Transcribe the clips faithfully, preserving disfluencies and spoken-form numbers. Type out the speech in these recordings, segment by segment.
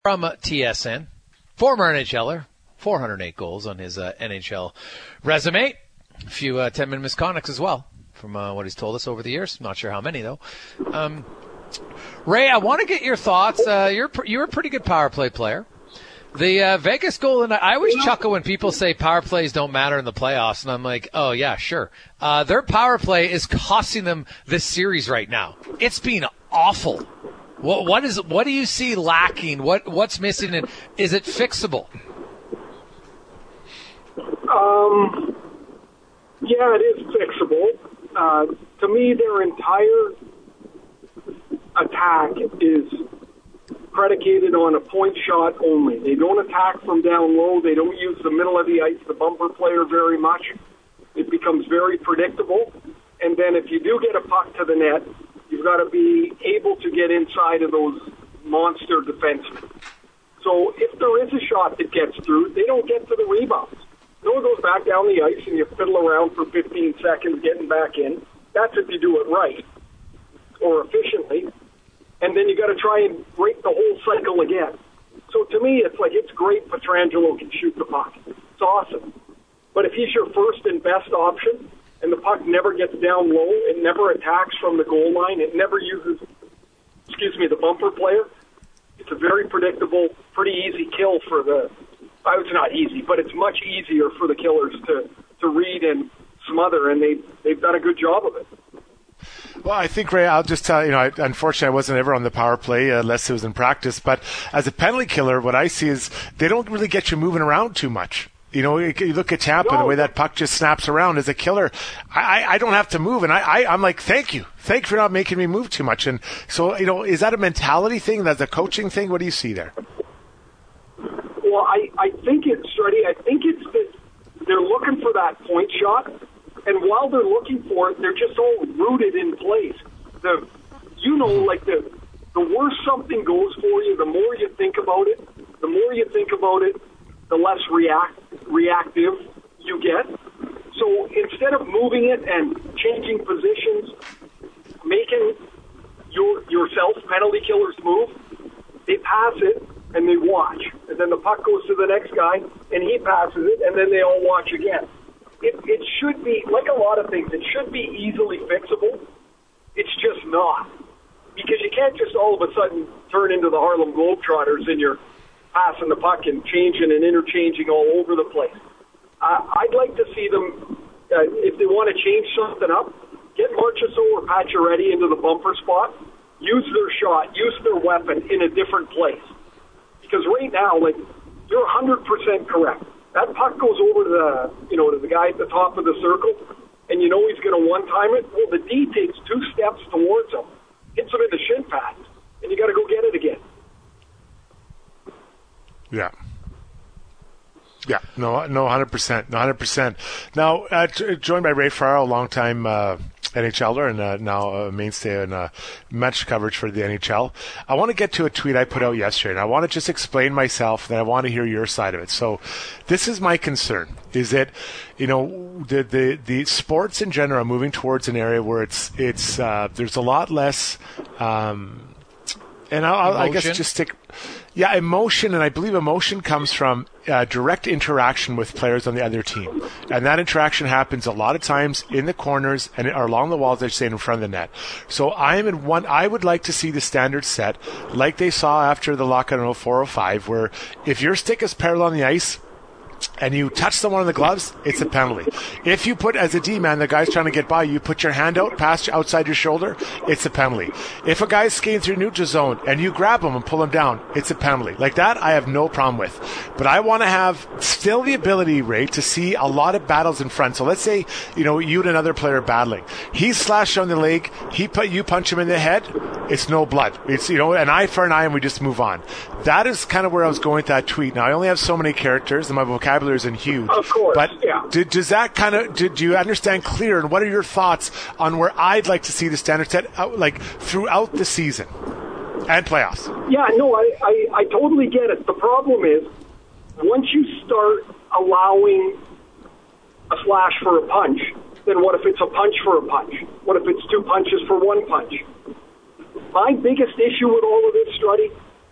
From uh, T S N, former NHLer, four hundred eight goals on his uh, N H L resume. A few uh, ten-minute misconducts as well, from uh, what he's told us over the years. Not sure how many, though. Um, Ray, I want to get your thoughts. Uh, you're pr- you're a pretty good power play player. The uh, Vegas Golden, I always chuckle when people say power plays don't matter in the playoffs, and I'm like, oh, yeah, sure. Uh, their power play is costing them this series right now. It's been awful. What what is what do you see lacking? What what's missing? And is it fixable? Um, yeah, it is fixable. Uh, to me, their entire attack is predicated on a point shot only. They don't attack from down low. They don't use the middle of the ice, the bumper player, very much. It becomes very predictable. And then if you do get a puck to the net, you've got to be able to get inside of those monster defensemen. So if there is a shot that gets through, they don't get to the rebounds. No one goes back down the ice and you fiddle around for fifteen seconds getting back in. That's if you do it right or efficiently. And then you got to try and break the whole cycle again. So to me, it's like it's great Pietrangelo can shoot the puck. It's awesome. But if he's your first and best option, and the puck never gets down low, it never attacks from the goal line, it never uses, excuse me, the bumper player, it's a very predictable, pretty easy kill for the, I it's not easy, but it's much easier for the killers to, to read and smother, and they, they've done a good job of it. Well, I think, Ray, I'll just tell you, know, I, unfortunately, I wasn't ever on the power play uh, unless it was in practice, but as a penalty killer, what I see is they don't really get you moving around too much. You know, you look at Tampa, no. The way that puck just snaps around as a killer, I, I don't have to move. And I, I, I'm like, thank you. Thank you for not making me move too much. And so, you know, is that a mentality thing? That's a coaching thing? What do you see there? Well, I, I think it's, Freddie, I think it's that they're looking for that point shot. And while they're looking for it, they're just all rooted in place. The, you know, like the, the worse something goes for you, the more you think about it, the more you think about it, the less react reactive you get. So instead of moving it and changing positions, making your yourself penalty killers move, they pass it and they watch. And then the puck goes to the next guy and he passes it and then they all watch again. It, it should be, like a lot of things, it should be easily fixable. It's just not. Because you can't just all of a sudden turn into the Harlem Globetrotters and you're passing the puck and changing and interchanging all over the place. Uh, I'd like to see them, uh, if they want to change something up, get Marchessault or Pacioretty into the bumper spot, use their shot, use their weapon in a different place. Because right now, like, you're one hundred percent correct. That puck goes over to the, you know, to the guy at the top of the circle, and you know he's going to one-time it. Well, the D takes two steps towards him, hits him in the shin pads, and you got to go get it again. Yeah. Yeah, no, no, one hundred percent, no, one hundred percent. Now, uh, joined by Ray Ferraro, a longtime uh, NHLer and uh, now a mainstay in uh, match coverage for the N H L. I want to get to a tweet I put out yesterday, and I want to just explain myself, and I want to hear your side of it. So this is my concern, is that, you know, the the, the sports in general are moving towards an area where it's, it's uh, there's a lot less, um, and I'll, I guess just stick... Yeah, emotion, and I believe emotion comes from uh, direct interaction with players on the other team. And that interaction happens a lot of times in the corners and or along the walls, I should say, in front of the net. So I am in one, I would like to see the standard set like they saw after the lockout in oh four oh five, where if your stick is parallel on the ice, and you touch someone on the gloves, it's a penalty. If you put, as a D-man, the guy's trying to get by, you put your hand out past outside your shoulder, it's a penalty. If a guy's skating through neutral zone and you grab him and pull him down, it's a penalty. Like that, I have no problem with. But I want to have still the ability, Ray, to see a lot of battles in front. So let's say, you know, you and another player are battling. He's slashed on the leg, he put, you punch him in the head, it's no blood. It's, you know, an eye for an eye and we just move on. That is kind of where I was going with that tweet. Now, I only have so many characters and my vocabulary isn't huge. Of course, but yeah. do, does that kind of, do, do you understand clear, and what are your thoughts on where I'd like to see the standard set out, like throughout the season and playoffs? Yeah, no, I, I, I totally get it. The problem is, once you start allowing a slash for a punch, then what if it's a punch for a punch? What if it's two punches for one punch? My biggest issue with all of this, Struddy,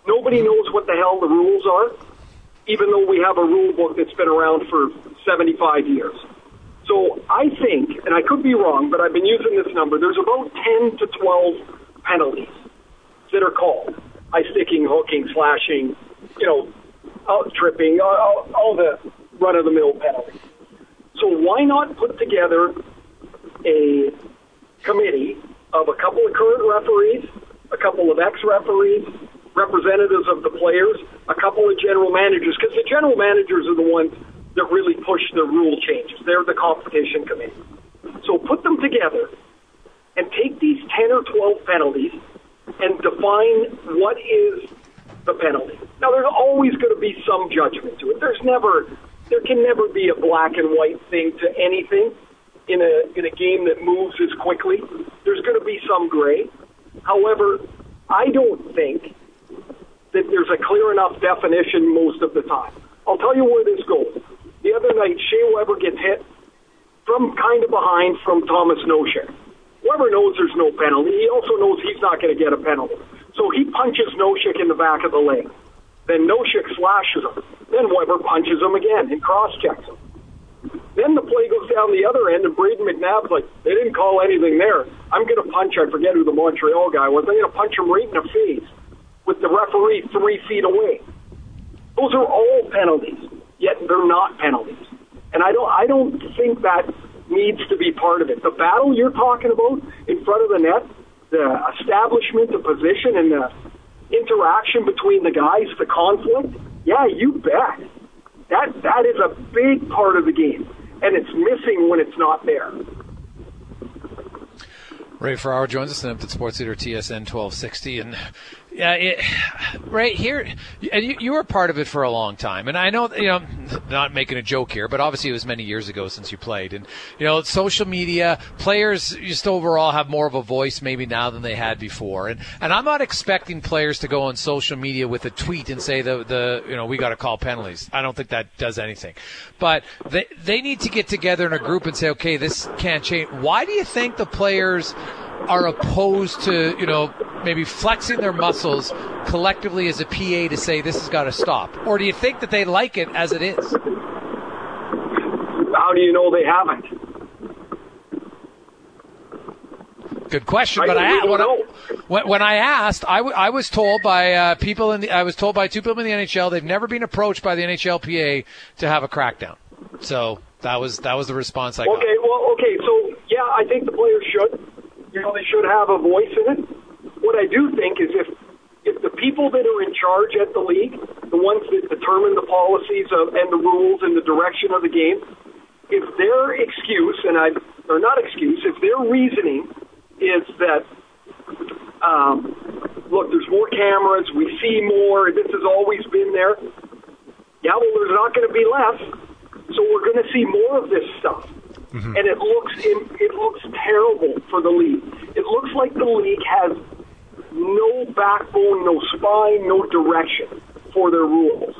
Nobody knows what the hell the rules are, even though we have a rule book that's been around for seventy-five years. So I think, and I could be wrong, but I've been using this number, there's about ten to twelve penalties that are called. Eye sticking, hooking, slashing, you know, out tripping, all, all the run-of-the-mill penalties. So why not put together a committee of a couple of current referees, a couple of ex-referees, representatives of the players, a couple of general managers, because the general managers are the ones that really push the rule changes. They're the competition committee. So put them together and take these ten or twelve penalties and define what is the penalty. Now, there's always going to be some judgment to it. There's never, there can never be a black and white thing to anything in a in a game that moves as quickly. There's going to be some gray. However, I don't think that there's a clear enough definition most of the time. I'll tell you where this goes. The other night, Shea Weber gets hit from kind of behind from Thomas Nosek. Weber knows there's no penalty. He also knows he's not going to get a penalty. So he punches Nosek in the back of the leg. Then Nosek slashes him. Then Weber punches him again and cross-checks him. Then the play goes down the other end, and Braden McNabb's like, they didn't call anything there. I'm going to punch, I forget who the Montreal guy was, I'm going to punch him right in the face with the referee three feet away. Those are all penalties, yet they're not penalties. And I don't I don't think that needs to be part of it. The battle you're talking about in front of the net, the establishment, the position, and the interaction between the guys, the conflict, yeah, you bet. That That is a big part of the game, and it's missing when it's not there. Ray Ferraro joins us, an Empton Sports Leader, T S N twelve sixty, and yeah, it, right here, and you, you were part of it for a long time, and I know, you know, not making a joke here, but obviously it was many years ago since you played, and you know, social media, players just overall have more of a voice maybe now than they had before, and and I'm not expecting players to go on social media with a tweet and say the the you know we got to call penalties. I don't think that does anything, but they they need to get together in a group and say, okay, this can't change. Why do you think the players are opposed to, you know, maybe flexing their muscles collectively as a P A to say this has got to stop? Or do you think that they like it as it is? How do you know they haven't? Good question, I but I, when, I when, when I asked, I, w- I was told by uh, people in the, I was told by two people in the N H L they've never been approached by the N H L P A to have a crackdown. So that was that was the response I got. Okay, well, okay, so yeah, I think the players should. You know, they should have a voice in it. What I do think is if if the people that are in charge at the league, the ones that determine the policies of, and the rules and the direction of the game, if their excuse, and I, or not excuse, if their reasoning is that, um, look, there's more cameras, we see more, this has always been there, yeah, well, there's not going to be less, so we're going to see more of this stuff. Mm-hmm. And it looks it looks terrible for the league. It looks like the league has no backbone, no spine, no direction for their rules.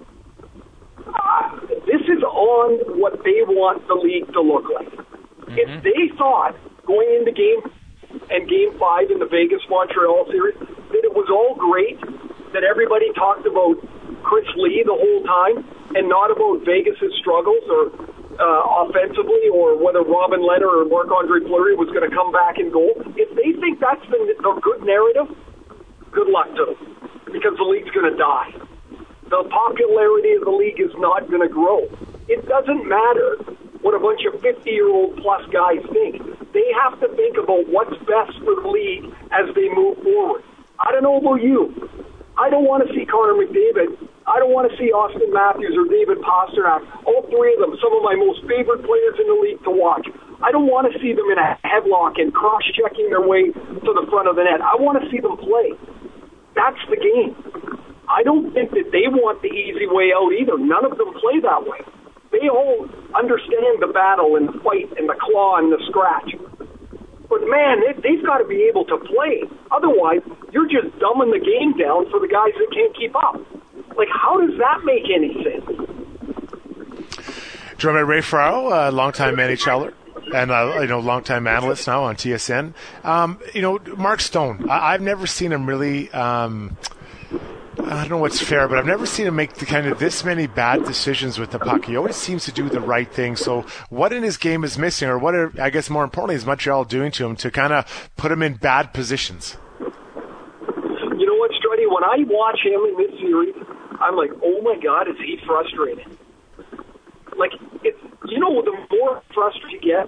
Uh, this is on what they want the league to look like. Mm-hmm. If they thought going into game and game five in the Vegas-Montreal series that it was all great, that everybody talked about Chris Lee the whole time and not about Vegas' struggles or Uh, offensively, or whether Robin Leonard or Marc-Andre Fleury was going to come back and goal. If they think that's the, the good narrative, good luck to them, because the league's going to die. The popularity of the league is not going to grow. It doesn't matter what a bunch of fifty-year-old plus guys think. They have to think about what's best for the league as they move forward. I don't know about you. I don't want to see Connor McDavid. I don't want to see Austin Matthews or David Pastrnak, all three of them, some of my most favorite players in the league to watch. I don't want to see them in a headlock and cross-checking their way to the front of the net. I want to see them play. That's the game. I don't think that they want the easy way out either. None of them play that way. They all understand the battle and the fight and the claw and the scratch. But, man, they, they've got to be able to play. Otherwise, you're just dumbing the game down for the guys that can't keep up. Like, how does that make any sense? Joined by Ray Ferraro, a longtime NHLer and uh, you know, longtime analyst now on T S N. Um, you know, Mark Stone. I- I've never seen him really um, I don't know what's fair, but I've never seen him make the kind of this many bad decisions with the puck. He always seems to do the right thing. So what in his game is missing, or what are, I guess more importantly, is Montreal doing to him to kind of put him in bad positions? You know what, Struddy? When I watch him in this series, I'm like, oh my God, is he frustrated? Like, it's, you know, the more frustrated you get,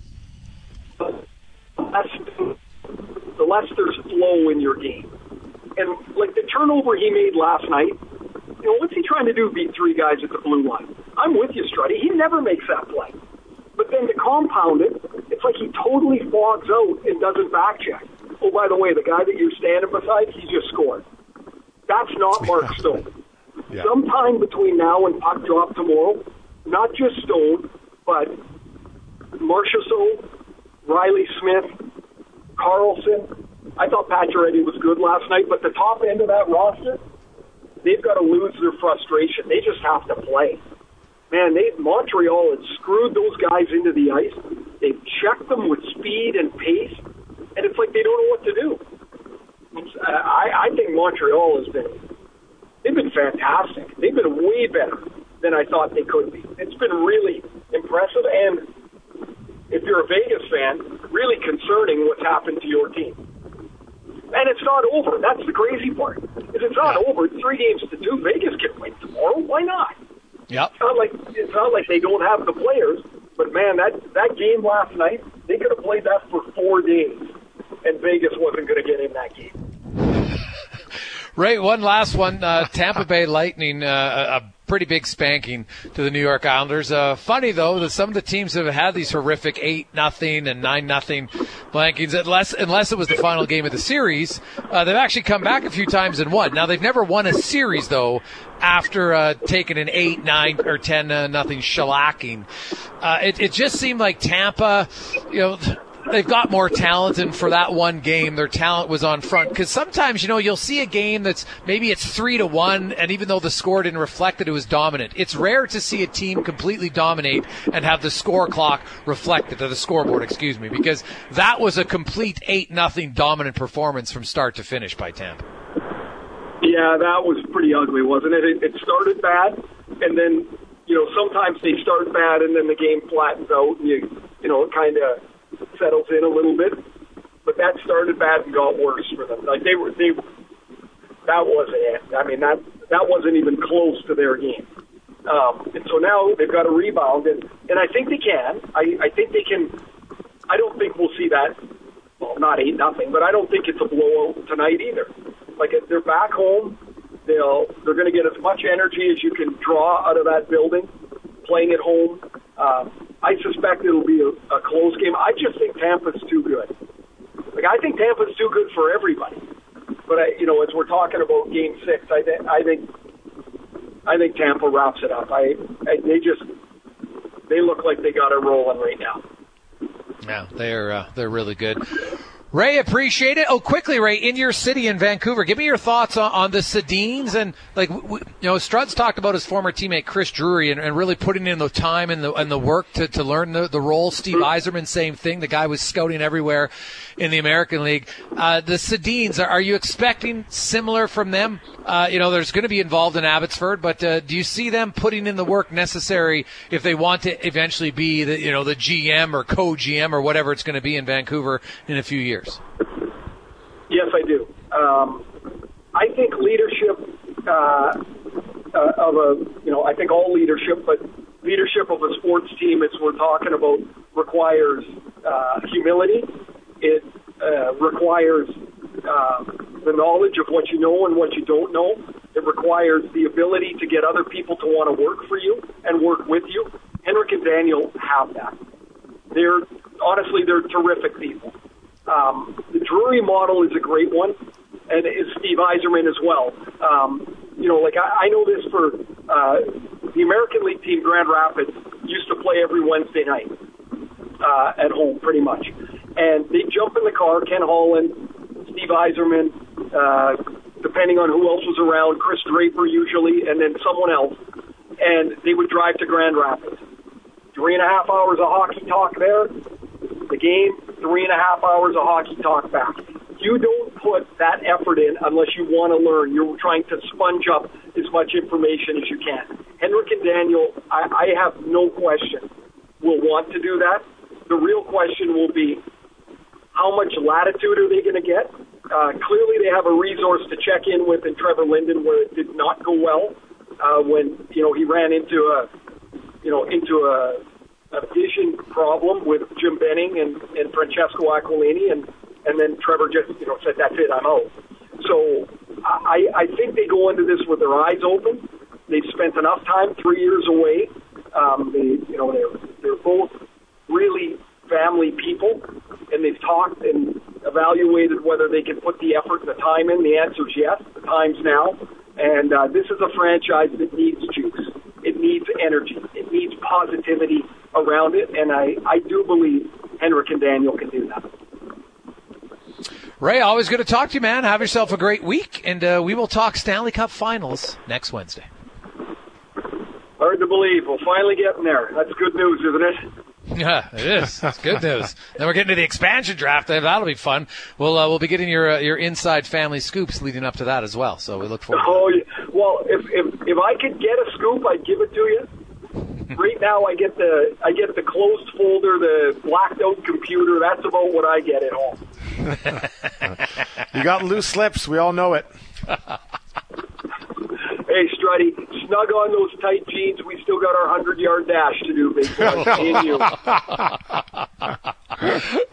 the less, the less there's flow in your game. And, like, the turnover he made last night, you know, what's he trying to do, beat three guys at the blue line? I'm with you, Struddy. He never makes that play. But then to compound it, it's like he totally fogs out and doesn't back check. Oh, by the way, the guy that you're standing beside, he just scored. That's not Mark Stone. Yeah. Sometime between now and puck drop tomorrow, not just Stone, but Marchessault, Riley Smith, Carlson. I thought Pacioretty was good last night, but the top end of that roster, they've got to lose their frustration. They just have to play. Man, they Montreal has screwed those guys into the ice. They've checked them with speed and pace, and it's like they don't know what to do. I, I think Montreal has been, they've been fantastic. They've been way better than I thought they could be. It's been really impressive, and if you're a Vegas fan, really concerning what's happened to your team. And it's not over. That's the crazy part. Is it's not yeah. over. It's three games to two. Vegas can win tomorrow. Why not? Yep. It's not like it's not like they don't have the players. But man, that that game last night, they could have played that for four days, and Vegas wasn't going to get in that game. Right. One last one. Uh, Tampa Bay Lightning. Uh, a pretty big spanking to the New York Islanders. Uh, funny though that some of the teams have had these horrific eight nothing and nine nothing blankings. Unless unless it was the final game of the series, uh, they've actually come back a few times and won. Now they've never won a series though after uh, taking an eight, nine, or ten uh, nothing shellacking. Uh, it, it just seemed like Tampa, you know. They've got more talent, and for that one game, their talent was on front. Because sometimes, you know, you'll see a game that's maybe it's three to one, and even though the score didn't reflect that it was dominant, it's rare to see a team completely dominate and have the score clock reflected, or the scoreboard, excuse me, because that was a complete eight nothing dominant performance from start to finish by Tampa. Yeah, that was pretty ugly, wasn't it? It, it started bad, and then, you know, sometimes they start bad, and then the game flattens out, and you, you know, it kind of settles in a little bit, but that started bad and got worse for them. Like they were, they that wasn't it. I mean, that that wasn't even close to their game. Um, and so now they've got a rebound, and, and I think they can. I, I think they can. I don't think we'll see that. Well, not eight nothing, but I don't think it's a blowout tonight either. Like if they're back home, they'll they're going to get as much energy as you can draw out of that building, playing at home. Um, I suspect it'll be a, a close game. I just think Tampa's too good. Like I think Tampa's too good for everybody. But I, you know, as we're talking about Game Six, I think I think I think Tampa wraps it up. I, I they just they look like they got it rolling right now. Yeah, they're uh, they're really good. Ray, appreciate it. Oh, quickly, Ray, in your city in Vancouver, give me your thoughts on, on the Sedins. And, like, w- you know, Struds talked about his former teammate Chris Drury and, and really putting in the time and the and the work to, to learn the, the role. Steve Yzerman, same thing. The guy was scouting everywhere in the American League. Uh, the Sedins, are, are you expecting similar from them? Uh, you know, there's going to be involved in Abbotsford, but uh, do you see them putting in the work necessary if they want to eventually be the, you know, the G M or co-G M or whatever it's going to be in Vancouver in a few years? Yes, I do. Um, I think leadership uh, uh, of a, you know, I think all leadership, but leadership of a sports team, as we're talking about, requires uh, humility. It uh, requires uh, the knowledge of what you know and what you don't know. It requires the ability to get other people to want to work for you and work with you. Henrik and Daniel have that. They're, honestly, they're terrific people. Um, the Drury model is a great one, and is Steve Yzerman as well. Um, you know, like I, I know this for uh, the American League team, Grand Rapids, used to play every Wednesday night uh, at home, pretty much. And they jump in the car, Ken Holland, Steve Yzerman, uh, depending on who else was around, Chris Draper usually, and then someone else, and they would drive to Grand Rapids. Three and a half hours of hockey talk there. The game, three and a half hours of hockey talk back. You don't put that effort in unless you want to learn. You're trying to sponge up as much information as you can. Henrik and Daniel, I, I have no question, will want to do that. The real question will be, how much latitude are they going to get? Uh, clearly, they have a resource to check in with in Trevor Linden, where it did not go well uh, when you know he ran into a you know into a, a vision problem with Jim Benning and, and Francesco Aquilini, and and then Trevor just you know said, "That's it, I'm out." So I, I think they go into this with their eyes open. They've spent enough time, three years away. Um, they you know they're they're both really family people, and they've talked and evaluated whether they can put the effort and the time in. The answer is yes. The time's now. And uh, this is a franchise that needs juice. It needs energy. It needs positivity around it. And I, I do believe Henrik and Daniel can do that. Ray, always good to talk to you, man. Have yourself a great week. And uh, we will talk Stanley Cup Finals next Wednesday. Hard to believe. We'll finally get in there. That's good news, isn't it? Yeah, it is. It's good news. Then we're getting to the expansion draft. That'll be fun. We'll uh, we'll be getting your uh, your inside family scoops leading up to that as well. So we look forward. Oh, to yeah. Well, if, if if I could get a scoop, I'd give it to you. Right now, I get the I get the closed folder, the blacked out computer. That's about what I get at home. You got loose lips. We all know it. Hey, Strutty, snug on those tight jeans. We still got our hundred-yard dash to do, big boy. Me and you.